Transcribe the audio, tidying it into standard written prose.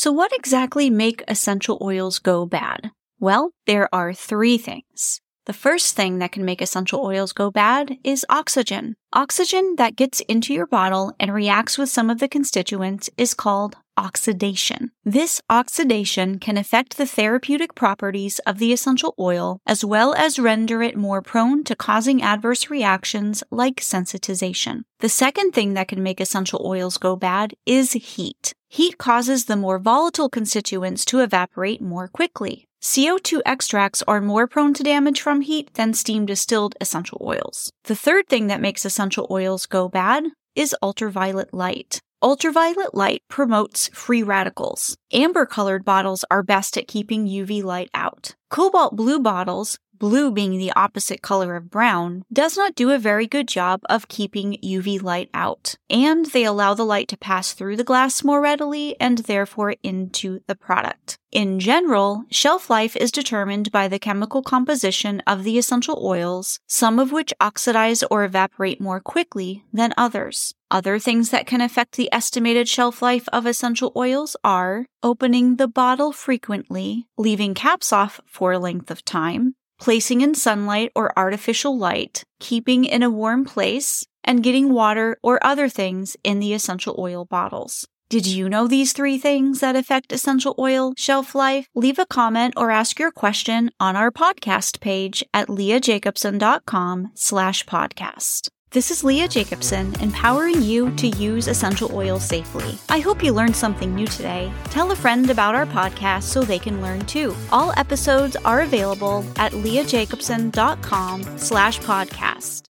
So what exactly make essential oils go bad? Well, there are 3 things. The first thing that can make essential oils go bad is oxygen. Oxygen that gets into your bottle and reacts with some of the constituents is called oxidation. This oxidation can affect the therapeutic properties of the essential oil as well as render it more prone to causing adverse reactions like sensitization. The second thing that can make essential oils go bad is heat. Heat causes the more volatile constituents to evaporate more quickly. CO2 extracts are more prone to damage from heat than steam distilled essential oils. The third thing that makes essential oils go bad is ultraviolet light. Ultraviolet light promotes free radicals. Amber-colored bottles are best at keeping UV light out. Cobalt blue bottles, blue being the opposite color of brown, does not do a very good job of keeping UV light out, and they allow the light to pass through the glass more readily and therefore into the product. In general, shelf life is determined by the chemical composition of the essential oils, some of which oxidize or evaporate more quickly than others. Other things that can affect the estimated shelf life of essential oils are opening the bottle frequently, leaving caps off for a length of time, placing in sunlight or artificial light, keeping in a warm place, and getting water or other things in the essential oil bottles. Did you know these 3 things that affect essential oil shelf life? Leave a comment or ask your question on our podcast page at leahjacobson.com/podcast. This is Leah Jacobson, empowering you to use essential oils safely. I hope you learned something new today. Tell a friend about our podcast so they can learn too. All episodes are available at leahjacobson.com/podcast.